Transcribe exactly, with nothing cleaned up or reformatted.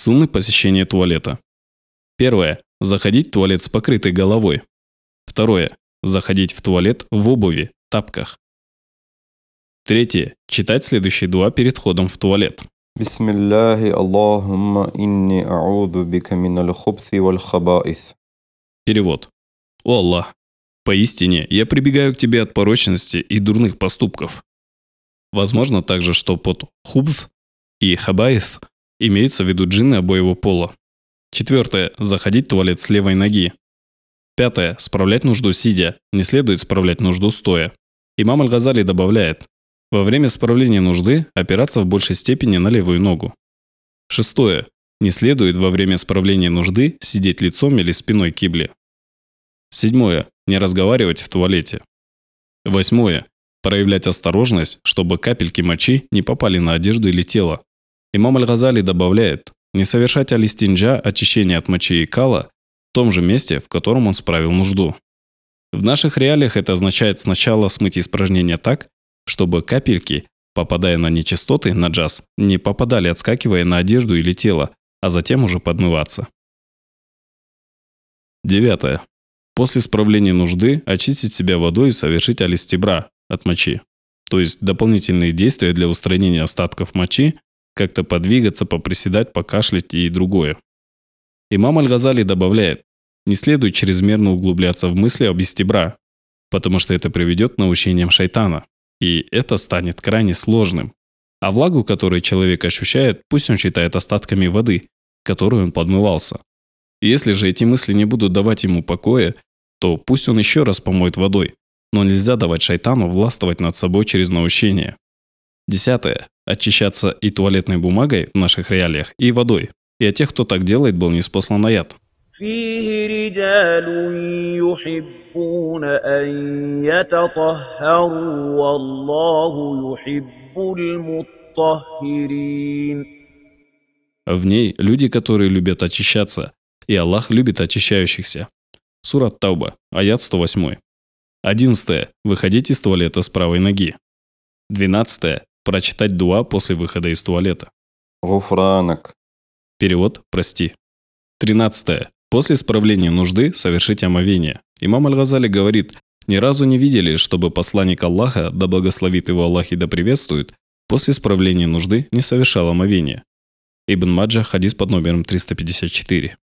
Сунны посещения туалета. Первое. Заходить в туалет с покрытой головой. Второе. Заходить в туалет в обуви, тапках. Третье. Читать следующие дуа перед входом в туалет. Бисмиллахи Аллахумма инни а'уду бика миналь хубси валь хабаис. Перевод. О Аллах, поистине я прибегаю к тебе от порочности и дурных поступков. Возможно также, что под хубз и хабаис имеются в виду джинны обоего пола. Четвертое. Заходить в туалет с левой ноги. Пятое. Справлять нужду сидя. Не следует справлять нужду стоя. Имам Аль-Газали добавляет: во время справления нужды опираться в большей степени на левую ногу. Шестое. Не следует во время справления нужды сидеть лицом или спиной к кибле. Седьмое. Не разговаривать в туалете. Восьмое. Проявлять осторожность, чтобы капельки мочи не попали на одежду или тело. Имам Аль-Газали добавляет: не совершать алистинджа, очищение от мочи и кала, в том же месте, в котором он справил нужду. В наших реалиях это означает сначала смыть испражнения так, чтобы капельки, попадая на нечистоты, наджас, не попадали, отскакивая на одежду или тело, а затем уже подмываться. Девятое. После справления нужды очистить себя водой и совершить алистибра от мочи, то есть дополнительные действия для устранения остатков мочи, как-то подвигаться, поприседать, покашлять и другое. Имам Аль-Газали добавляет: не следует чрезмерно углубляться в мысли об истибра, потому что это приведет к наущениям шайтана, и это станет крайне сложным. А влагу, которую человек ощущает, пусть он считает остатками воды, которой он подмывался. Если же эти мысли не будут давать ему покоя, то пусть он еще раз помоет водой, но нельзя давать шайтану властвовать над собой через наущение. Десятое. Очищаться и туалетной бумагой в наших реалиях, и водой. И от тех, кто так делает, был ниспослан аят. فيه رجال يحبون أن يتطهروا والله يحب المطهرين. В ней люди, которые любят очищаться, и Аллах любит очищающихся. Сура Тауба, аят сто восемь. Одиннадцатое. Выходить из туалета с правой ноги. Двенадцатое. Прочитать дуа после выхода из туалета. Гуфранак. Перевод «прости». Тринадцатое. После справления нужды совершить омовение. Имам Аль-Газали говорит: ни разу не видели, чтобы посланник Аллаха, да благословит его Аллах и да приветствует, после справления нужды не совершал омовение. Ибн Маджа, хадис под номером триста пятьдесят четыре.